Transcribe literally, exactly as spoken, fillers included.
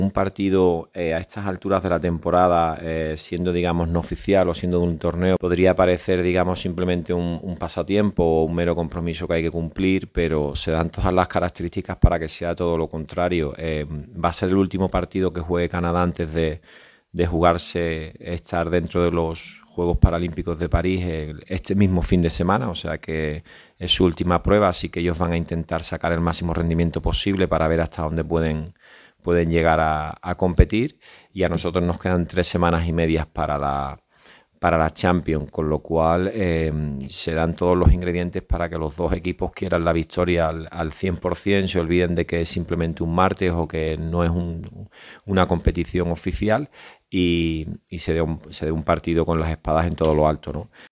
Un partido eh, a estas alturas de la temporada, eh, siendo, digamos, no oficial o siendo de un torneo, podría parecer, digamos, simplemente un, un pasatiempo o un mero compromiso que hay que cumplir, pero se dan todas las características para que sea todo lo contrario. Eh, va a ser el último partido que juegue Canadá antes de, de jugarse, estar dentro de los Juegos Paralímpicos de París el, este mismo fin de semana, o sea que es su última prueba, así que ellos van a intentar sacar el máximo rendimiento posible para ver hasta dónde pueden pueden llegar a, a competir, y a nosotros nos quedan tres semanas y medias para la, para la Champions, con lo cual eh, se dan todos los ingredientes para que los dos equipos quieran la victoria al, al cien por ciento, se olviden de que es simplemente un martes o que no es un, una competición oficial, y, y se dé un, se dé un partido con las espadas en todo lo alto, ¿no?